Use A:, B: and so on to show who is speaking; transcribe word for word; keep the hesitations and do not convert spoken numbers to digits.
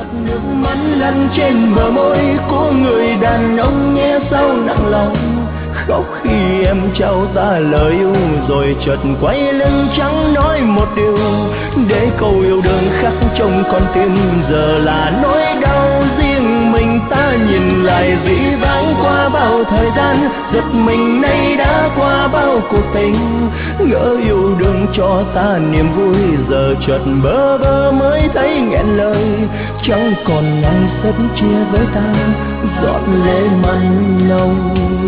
A: giọt nước mắt lăn trên bờ môi của người đàn ông nghe sao nặng lòng. Khóc khi em trao ta lời yêu rồi chợt quay lưng chẳng nói một điều, để câu yêu đương khắc trong con tim giờ là nỗi đau riêng mình ta. Nhìn lại dĩ vãng qua bao thời gian, giật mình nay đã qua bao cuộc tình. Ngỡ yêu đương cho ta niềm vui, giờ chợt bơ vơ mới thấy nghẹn lời. Chẳng còn ai sớt chia với ta, giọt lệ mặn nồng.